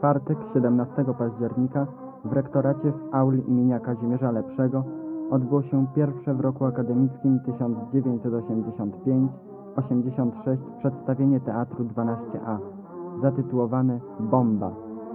czwartek, 17 października w rektoracie w auli imienia Kazimierza Lepszego odbyło się pierwsze w roku akademickim 1985-86 przedstawienie Teatru 12A zatytułowane Bomba.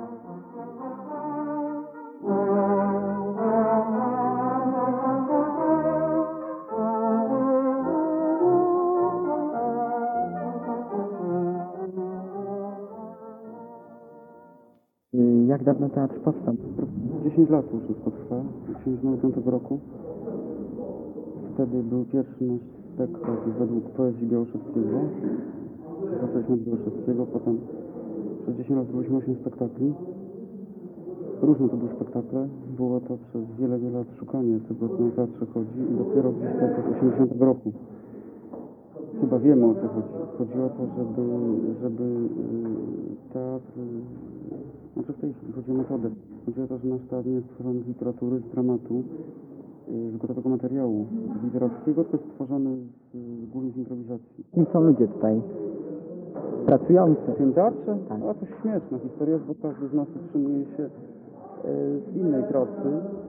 Jak dawno teatr powstał? 10 lat już wszystko trwa, 1995 roku. Wtedy był pierwszy nasz spektakl według poezji Białoszewskiego. Zaczęliśmy od Białoszewskiego, potem przez 10 lat zrobiliśmy 8 spektakli. Różne to były spektakle. Było to przez wiele lat szukanie tego, co na teatrze chodzi i dopiero gdzieś tak od 80 roku chyba wiemy, o co chodzi. Chodzi o to, żeby teatr... Znaczy w tej chwili chodzi o metodę. Chodzi o to, że nasz teatr nie jest stworzony z literatury, z dramatu, z gotowego materiału literackiego, tylko jest stworzony głównie z improwizacji. Kim są ludzie tutaj pracujący? W tym teatrze? Tak. A to śmieszna historia, bo każdy z nas utrzymuje się z innej pracy.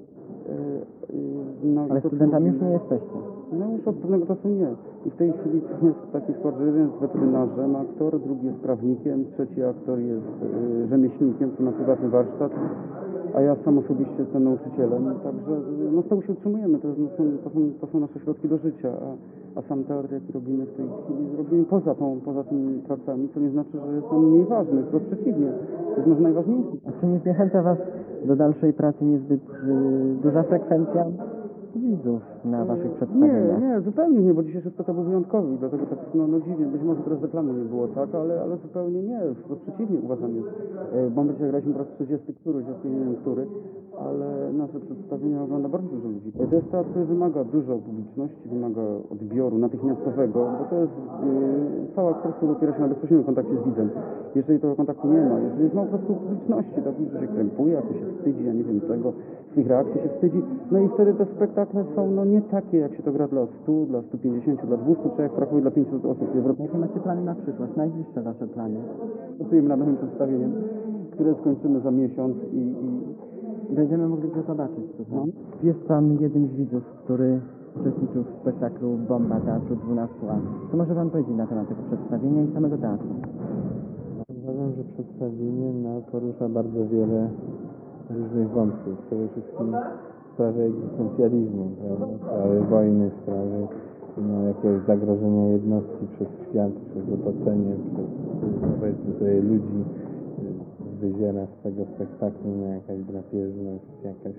Ale studentami już nie jesteście. No już od pewnego czasu nie. I w tej chwili jest taki skład, że jeden jest weterynarzem, aktor, drugi jest prawnikiem, trzeci aktor jest rzemieślnikiem, to na prywatny warsztat, a ja sam osobiście jestem nauczycielem. Także no z tego się utrzymujemy, to są nasze środki do życia, a sam teatr, jaki robimy w tej chwili, robimy poza tymi pracami, co nie znaczy, że jest on mniej ważny, wprost przeciwnie, jest może najważniejszy. A czy nie zniechęca Was do dalszej pracy niezbyt duża frekwencja widzów na Waszych przedstawieniach? Nie, zupełnie nie, bo dzisiejszy spektakl był wyjątkowy, dlatego tak dziwnie, być może teraz reklamy nie było, tak, ale zupełnie nie, wprost przeciwnie uważam jest. Bomby dzisiaj graliśmy po raz 30 któryś, ja nie wiem który, ale nasze przedstawienia ogląda bardzo dużo ludzi. To jest teatr, który wymaga dużo publiczności, wymaga odbioru natychmiastowego, bo to jest cała kwestia opiera się na bezpośrednim kontakcie z widzem. Jeżeli tego kontaktu nie ma, jeżeli jest mało po prostu publiczności, tak że się krępuje, jak się wstydzi, ja nie wiem czego, swoich reakcji się wstydzi, no i wtedy te spektakle są nie takie, jak się to gra dla 100, dla 150, dla 200, czy jak w Krakowie dla 500 osób. Jakie macie plany na przyszłość? Najbliższe Wasze plany? Pracujemy nad nowym przedstawieniem, które skończymy za miesiąc i będziemy mogli go zobaczyć tutaj. No. Jest Pan jednym z widzów, który uczestniczył w spektaklu Bomba Teatru 12A. Co może Pan powiedzieć na temat tego przedstawienia i samego teatru? Uważam, że przedstawienie porusza bardzo wiele różnych wątków. Przede wszystkim sprawy egzystencjalizmu, prawda? Sprawy wojny, sprawy jakiegoś zagrożenia jednostki przez świat, przez otoczenie, przez powiedzmy sobie ludzi. Wyziera z tego spektaklu jakaś drapieżność, jakaś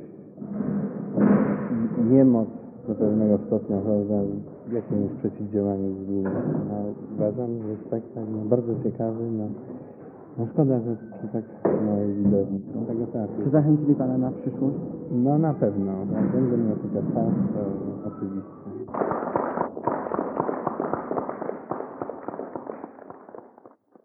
niemoc do pewnego stopnia, prawda, jakiemuś przeciwdziałaniu złu. Uważam, że spektakl bardzo ciekawy, szkoda, że przy tak małej widowni tego teatru. Czy zachęcili Pana na przyszłość? No na pewno, jak będę miał tylko czas, to oczywiście.